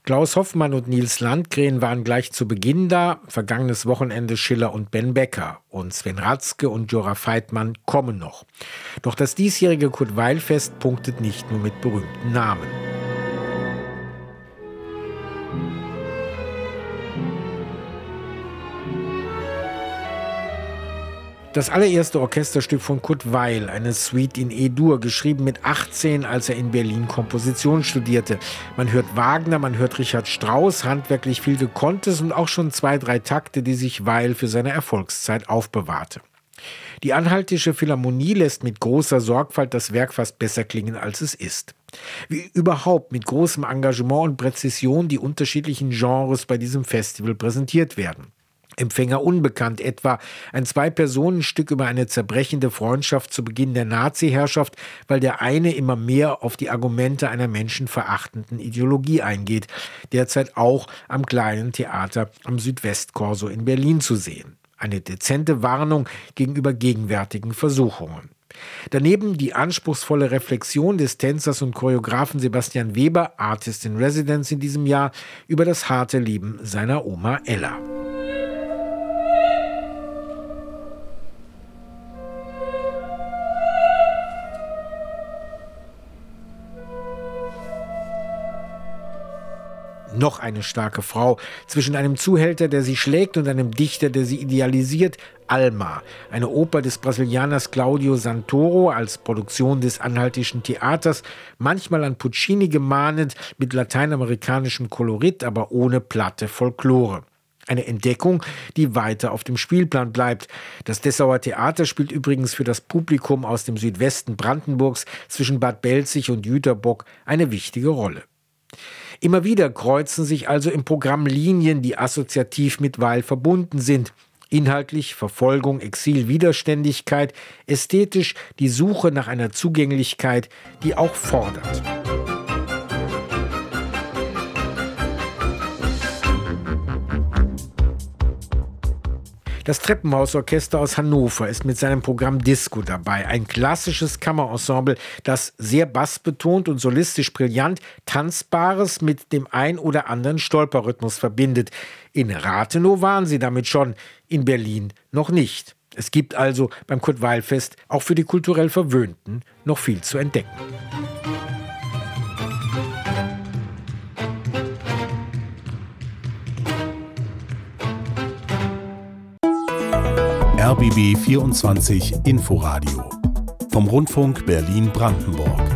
Klaus Hoffmann und Nils Landgren waren gleich zu Beginn da, vergangenes Wochenende Schiller und Ben Becker. Und Sven Ratzke und Jura Veitmann kommen noch. Doch das diesjährige Kurt-Weill-Fest punktet nicht nur mit berühmten Namen. Das allererste Orchesterstück von Kurt Weill, eine Suite in E-Dur, geschrieben mit 18, als er in Berlin Komposition studierte. Man hört Wagner, man hört Richard Strauss, handwerklich viel Gekonntes und auch schon 2, 3 Takte, die sich Weill für seine Erfolgszeit aufbewahrte. Die Anhaltische Philharmonie lässt mit großer Sorgfalt das Werk fast besser klingen, als es ist. Wie überhaupt mit großem Engagement und Präzision die unterschiedlichen Genres bei diesem Festival präsentiert werden. Empfänger unbekannt, etwa ein 2-Personen-Stück über eine zerbrechende Freundschaft zu Beginn der Nazi-Herrschaft, weil der eine immer mehr auf die Argumente einer menschenverachtenden Ideologie eingeht, derzeit auch am Kleinen Theater am Südwestkorso in Berlin zu sehen. Eine dezente Warnung gegenüber gegenwärtigen Versuchungen. Daneben die anspruchsvolle Reflexion des Tänzers und Choreografen Sebastian Weber, Artist in Residence in diesem Jahr, über das harte Leben seiner Oma Ella. Noch eine starke Frau, zwischen einem Zuhälter, der sie schlägt, und einem Dichter, der sie idealisiert. Alma, eine Oper des Brasilianers Claudio Santoro als Produktion des Anhaltischen Theaters, manchmal an Puccini gemahnet, mit lateinamerikanischem Kolorit, aber ohne platte Folklore. Eine Entdeckung, die weiter auf dem Spielplan bleibt. Das Dessauer Theater spielt übrigens für das Publikum aus dem Südwesten Brandenburgs zwischen Bad Belzig und Jüterbock eine wichtige Rolle. Immer wieder kreuzen sich also im Programm Linien, die assoziativ mit Weill verbunden sind. Inhaltlich Verfolgung, Exil, Widerständigkeit, ästhetisch die Suche nach einer Zugänglichkeit, die auch fordert. Das Treppenhausorchester aus Hannover ist mit seinem Programm Disco dabei. Ein klassisches Kammerensemble, das sehr bassbetont und solistisch brillant Tanzbares mit dem ein oder anderen Stolperrhythmus verbindet. In Rathenow waren sie damit schon, in Berlin noch nicht. Es gibt also beim Kurt-Weill-Fest auch für die kulturell Verwöhnten noch viel zu entdecken. RBB 24 Inforadio vom Rundfunk Berlin-Brandenburg.